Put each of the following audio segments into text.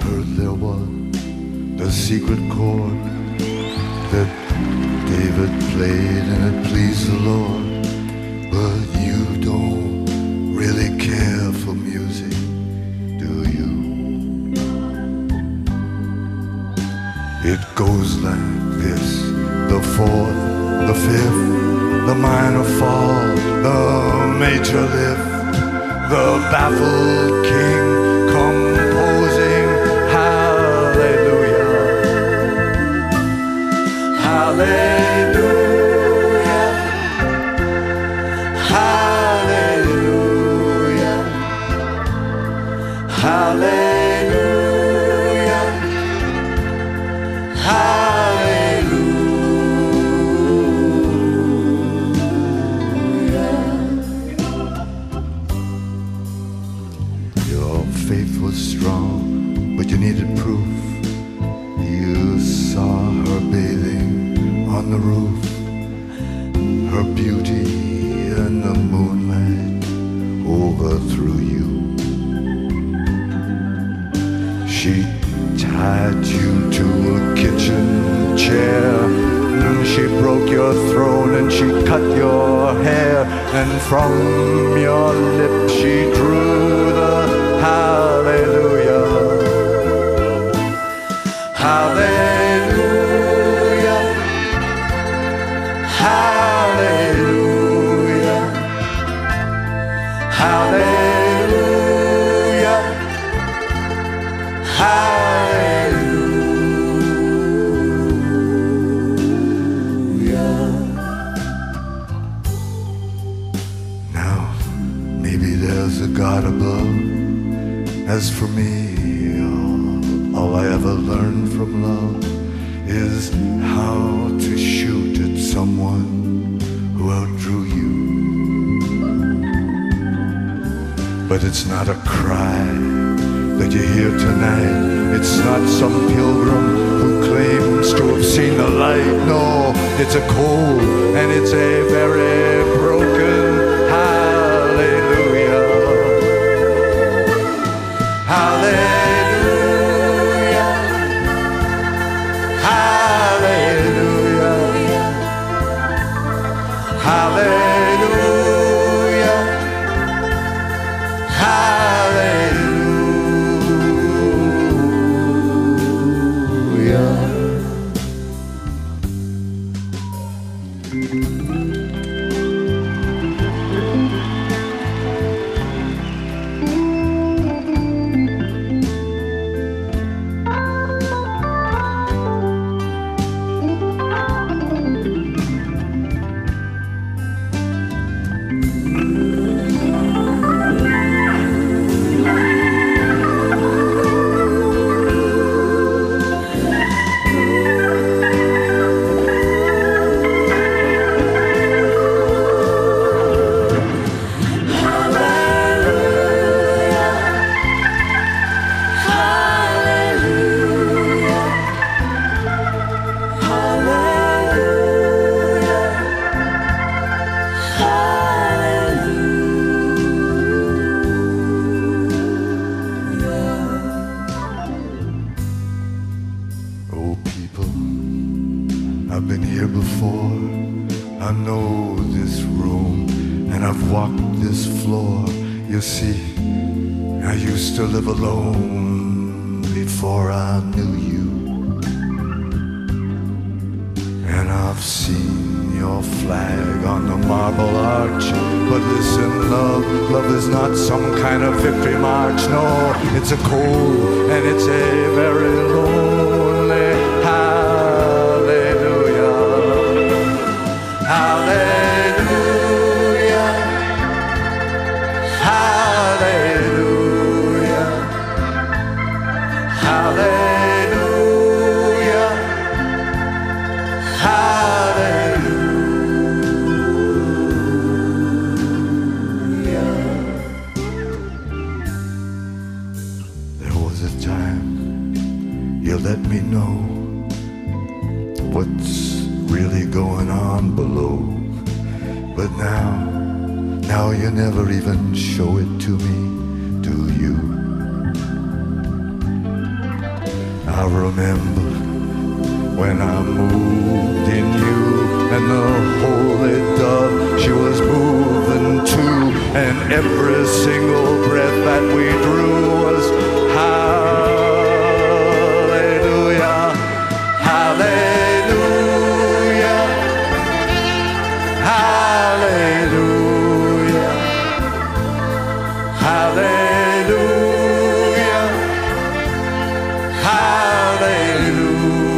heard there was the secret chord that David played and it pleased the Lord. But you don't really care for music, do you? It goes like this: the fourth, the fifth, the minor fall, the major lift, the baffled king composing hallelujah, hallelujah, hallelujah, hallelujah, hallelujah. Your faith was strong, but you needed proof. You saw her bathing on the roof, her beauty in the moonlight overthrew you. She tied you to a kitchen chair, she broke your throne and she cut your hair, and from your lips she drew the hallelujah, hallelujah, hallelujah, hallelujah, hallelujah. Now, maybe there's a God above. As for me, all I ever learned from love is how to shoot at someone who outdrew you. But it's not a cry that you hear tonight. It's not some pilgrim who claims to have seen the light. No, it's a cold and it's a very broken hallelujah, hallelujah, hallelujah, hallelujah, hallelujah. I've been here before. I know this room and I've walked this floor. You see, I used to live alone before I knew you. And I've seen your flag on the marble arch. But listen, love is not some kind of victory march. No, it's a cold and it's a very lonely hallelujah, hallelujah, hallelujah, hallelujah, hallelujah. There was a time you let me know what's really going on below. But now you never even show it to me, do you? I remember when I moved in you, and the holy dove, she was moving too, and every single breath that we drew was hallelujah, hallelujah, hallelujah, hallelujah, hallelujah.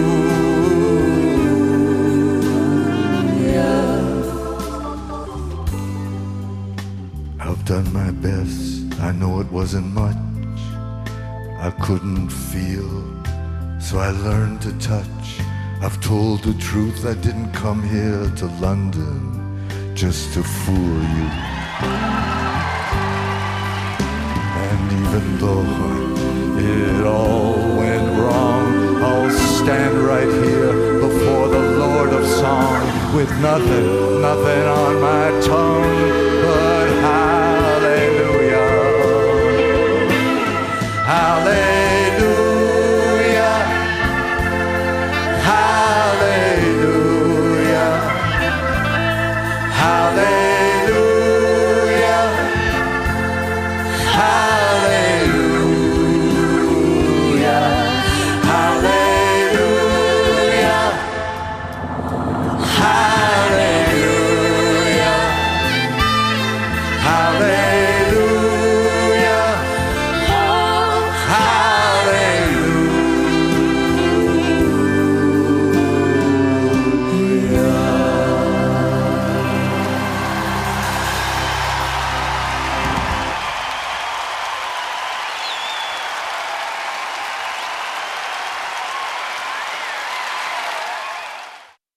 I've done my best, I know it wasn't much. I couldn't feel, so I learned to touch. I've told the truth, I didn't come here to London just to fool you. And even though it all went wrong, I'll stand right here before the Lord of Song with nothing on my tongue but hallelujah, hallelujah.